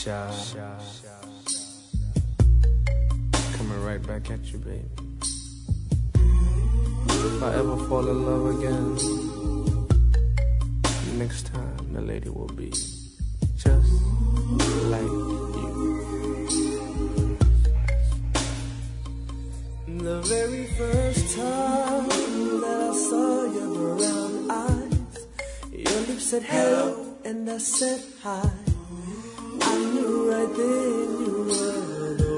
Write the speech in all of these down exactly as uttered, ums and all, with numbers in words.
Shy. Coming right back at you, baby. If I ever fall in love again, next time the lady will be just like you. The very first time that I saw your brown eyes, your lips said hello and I said hi. I knew right then you were the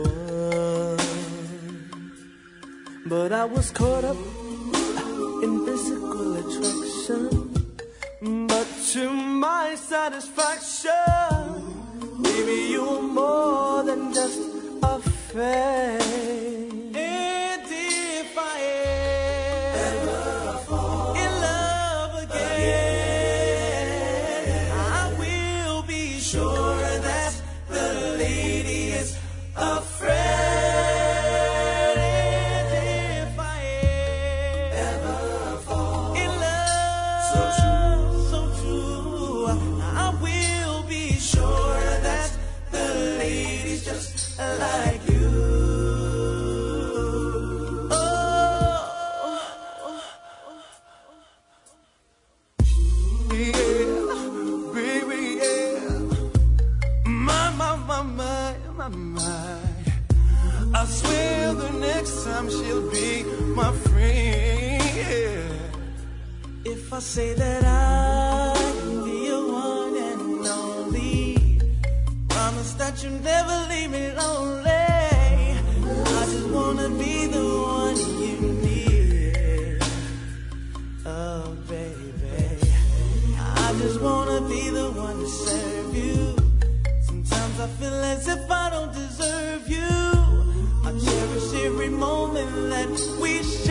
one. But I was caught up in physical attraction, but to my satisfaction, baby, you were more than just a face. And if I ever fall in love again, I will be sure that the lady is a friend. Like you. Oh, yeah, baby, yeah. My, my, my, my, my, my. I swear the next time she'll be my friend, yeah. If I say that I can be your one and only, promise that you never leave me lonely. I just wanna be the one you need. Oh, baby, I just wanna be the one to serve you. Sometimes I feel as if I don't deserve you. I cherish every moment that we share.